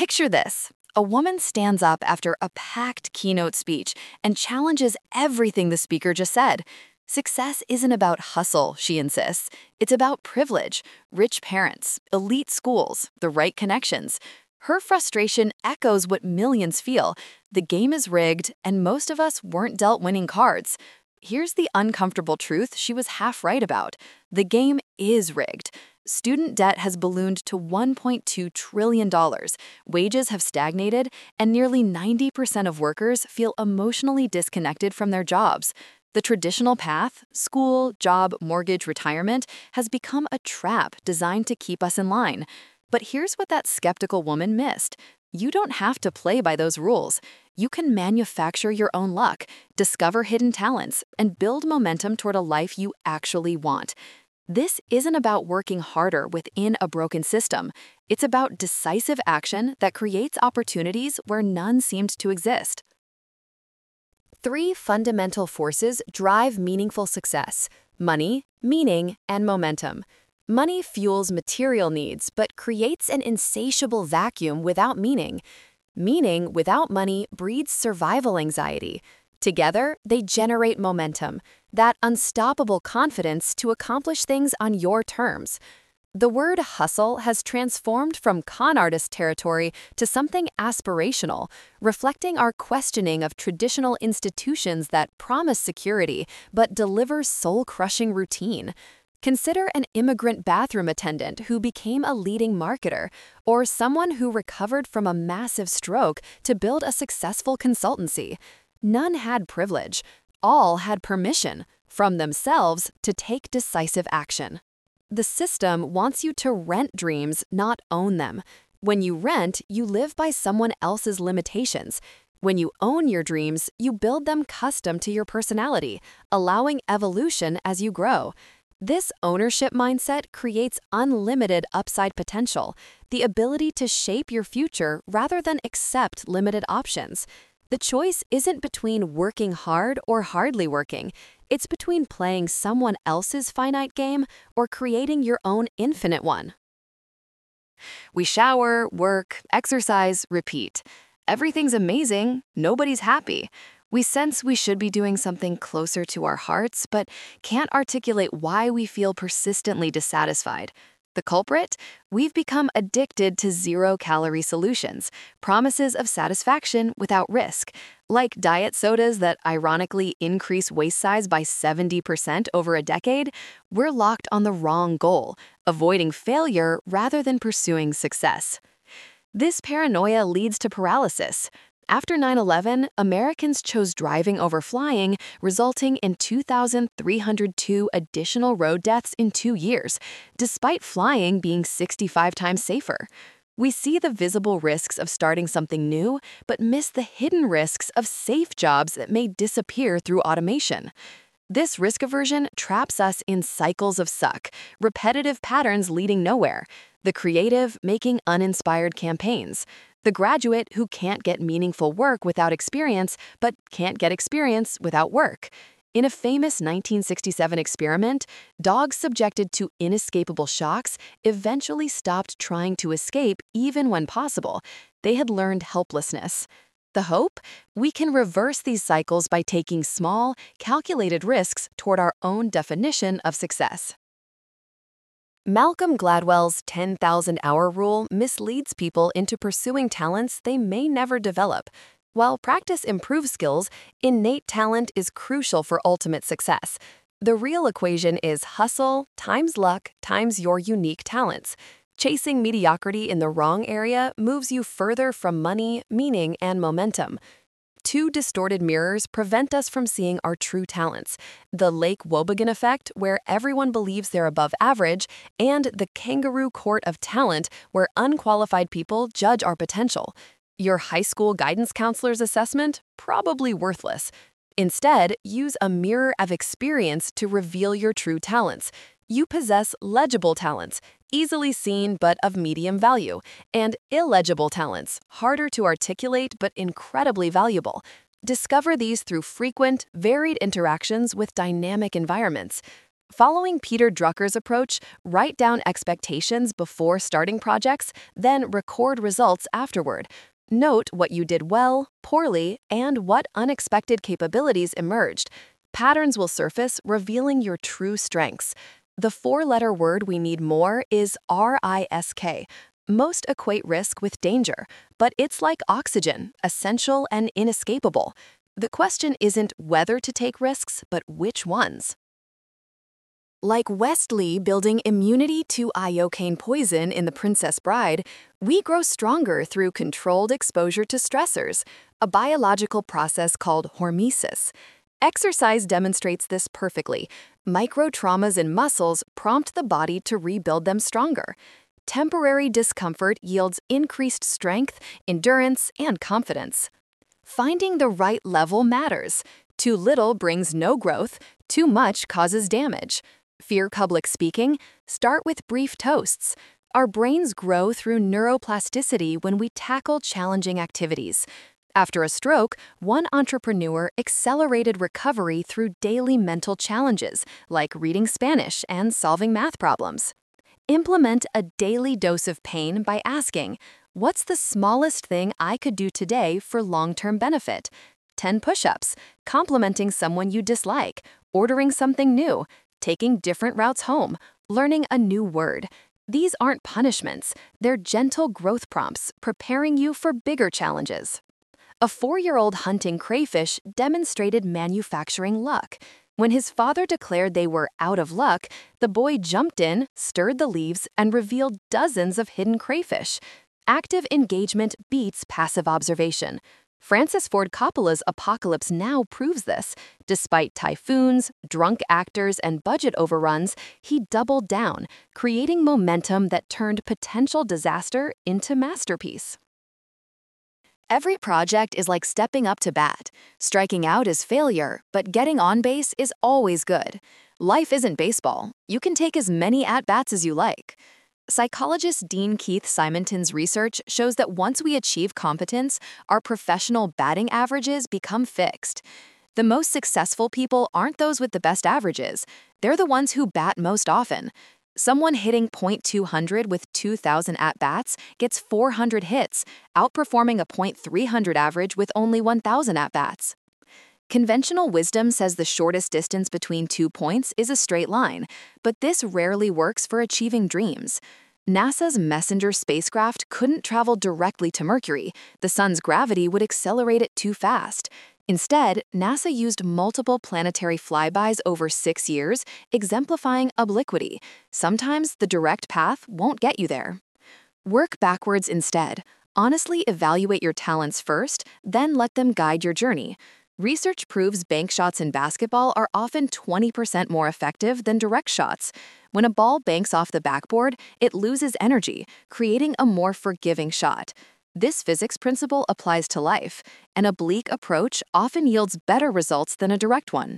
Picture this. A woman stands up after a packed keynote speech and challenges everything the speaker just said. Success isn't about hustle, she insists. It's about privilege, rich parents, elite schools, the right connections. Her frustration echoes what millions feel. The game is rigged, and most of us weren't dealt winning cards. Here's the uncomfortable truth she was half right about. The game is rigged. Student debt has ballooned to $1.2 trillion. Wages have stagnated, and nearly 90% of workers feel emotionally disconnected from their jobs. The traditional path, school, job, mortgage, retirement, has become a trap designed to keep us in line. But here's what that skeptical woman missed. You don't have to play by those rules. You can manufacture your own luck, discover hidden talents, and build momentum toward a life you actually want. This isn't about working harder within a broken system. It's about decisive action that creates opportunities where none seemed to exist. 3 fundamental forces drive meaningful success: money, meaning, and momentum. Money fuels material needs but creates an insatiable vacuum without meaning. Meaning without money breeds survival anxiety. Together, they generate momentum, that unstoppable confidence to accomplish things on your terms. The word hustle has transformed from con artist territory to something aspirational, reflecting our questioning of traditional institutions that promise security but deliver soul-crushing routine. Consider an immigrant bathroom attendant who became a leading marketer, or someone who recovered from a massive stroke to build a successful consultancy. None had privilege. All had permission, from themselves, to take decisive action. The system wants you to rent dreams, not own them. When you rent, you live by someone else's limitations. When you own your dreams, you build them custom to your personality, allowing evolution as you grow. This ownership mindset creates unlimited upside potential, the ability to shape your future rather than accept limited options. The choice isn't between working hard or hardly working. It's between playing someone else's finite game or creating your own infinite one. We shower, work, exercise, repeat. Everything's amazing, nobody's happy. We sense we should be doing something closer to our hearts, but can't articulate why we feel persistently dissatisfied. The culprit? We've become addicted to zero-calorie solutions, promises of satisfaction without risk. Like diet sodas that ironically increase waist size by 70% over a decade, we're locked on the wrong goal, avoiding failure rather than pursuing success. This paranoia leads to paralysis. After 9/11, Americans chose driving over flying, resulting in 2,302 additional road deaths in 2 years, despite flying being 65 times safer. We see the visible risks of starting something new, but miss the hidden risks of safe jobs that may disappear through automation. This risk aversion traps us in cycles of suck, repetitive patterns leading nowhere, the creative making uninspired campaigns, the graduate who can't get meaningful work without experience, but can't get experience without work. In a famous 1967 experiment, dogs subjected to inescapable shocks eventually stopped trying to escape even when possible. They had learned helplessness. The hope? We can reverse these cycles by taking small, calculated risks toward our own definition of success. Malcolm Gladwell's 10,000-hour rule misleads people into pursuing talents they may never develop. While practice improves skills, innate talent is crucial for ultimate success. The real equation is hustle times luck times your unique talents. Chasing mediocrity in the wrong area moves you further from money, meaning, and momentum. 2 distorted mirrors prevent us from seeing our true talents: the Lake Wobegon effect, where everyone believes they're above average, and the kangaroo court of talent, where unqualified people judge our potential. Your high school guidance counselor's assessment? Probably worthless. Instead, use a mirror of experience to reveal your true talents. You possess legible talents, easily seen but of medium value, and illegible talents, harder to articulate but incredibly valuable. Discover these through frequent, varied interactions with dynamic environments. Following Peter Drucker's approach, write down expectations before starting projects, then record results afterward. Note what you did well, poorly, and what unexpected capabilities emerged. Patterns will surface, revealing your true strengths. The four-letter word we need more is RISK. Most equate risk with danger, but it's like oxygen, essential and inescapable. The question isn't whether to take risks, but which ones. Like Wesley building immunity to iocane poison in The Princess Bride, we grow stronger through controlled exposure to stressors, a biological process called hormesis. Exercise demonstrates this perfectly. Micro-traumas in muscles prompt the body to rebuild them stronger. Temporary discomfort yields increased strength, endurance, and confidence. Finding the right level matters. Too little brings no growth, too much causes damage. Fear public speaking? Start with brief toasts. Our brains grow through neuroplasticity when we tackle challenging activities. After a stroke, one entrepreneur accelerated recovery through daily mental challenges, like reading Spanish and solving math problems. Implement a daily dose of pain by asking, what's the smallest thing I could do today for long-term benefit? 10 push-ups, complimenting someone you dislike, ordering something new, taking different routes home, learning a new word. These aren't punishments, they're gentle growth prompts preparing you for bigger challenges. A 4-year-old hunting crayfish demonstrated manufacturing luck. When his father declared they were out of luck, the boy jumped in, stirred the leaves, and revealed dozens of hidden crayfish. Active engagement beats passive observation. Francis Ford Coppola's Apocalypse Now proves this. Despite typhoons, drunk actors, and budget overruns, he doubled down, creating momentum that turned potential disaster into masterpiece. Every project is like stepping up to bat. Striking out is failure, but getting on base is always good. Life isn't baseball. You can take as many at-bats as you like. Psychologist Dean Keith Simonton's research shows that once we achieve competence, our professional batting averages become fixed. The most successful people aren't those with the best averages. They're the ones who bat most often. Someone hitting .200 with 2,000 at-bats gets 400 hits, outperforming a .300 average with only 1,000 at-bats. Conventional wisdom says the shortest distance between 2 points is a straight line, but this rarely works for achieving dreams. NASA's Messenger spacecraft couldn't travel directly to Mercury. The sun's gravity would accelerate it too fast. Instead, NASA used multiple planetary flybys over 6 years, exemplifying obliquity. Sometimes the direct path won't get you there. Work backwards instead. Honestly evaluate your talents first, then let them guide your journey. Research proves bank shots in basketball are often 20% more effective than direct shots. When a ball banks off the backboard, it loses energy, creating a more forgiving shot. This physics principle applies to life. An oblique approach often yields better results than a direct one.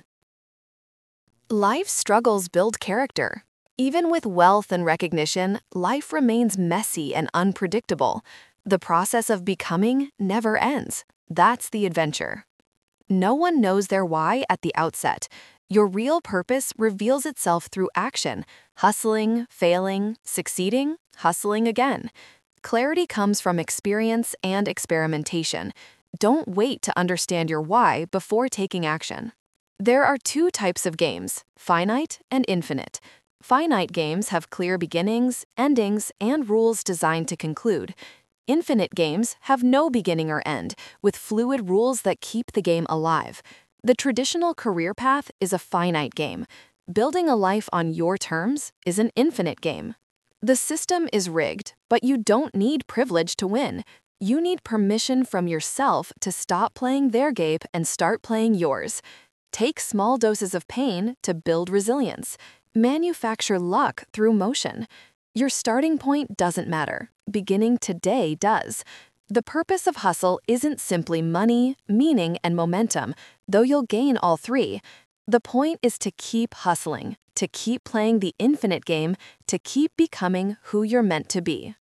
Life struggles build character. Even with wealth and recognition, life remains messy and unpredictable. The process of becoming never ends. That's the adventure. No one knows their why at the outset. Your real purpose reveals itself through action, hustling, failing, succeeding, hustling again. Clarity comes from experience and experimentation. Don't wait to understand your why before taking action. There are 2 types of games, finite and infinite. Finite games have clear beginnings, endings, and rules designed to conclude. Infinite games have no beginning or end, with fluid rules that keep the game alive. The traditional career path is a finite game. Building a life on your terms is an infinite game. The system is rigged, but you don't need privilege to win. You need permission from yourself to stop playing their game and start playing yours. Take small doses of pain to build resilience. Manufacture luck through motion. Your starting point doesn't matter. Beginning today does. The purpose of hustle isn't simply money, meaning, and momentum, though you'll gain all 3. The point is to keep hustling, to keep playing the infinite game, to keep becoming who you're meant to be.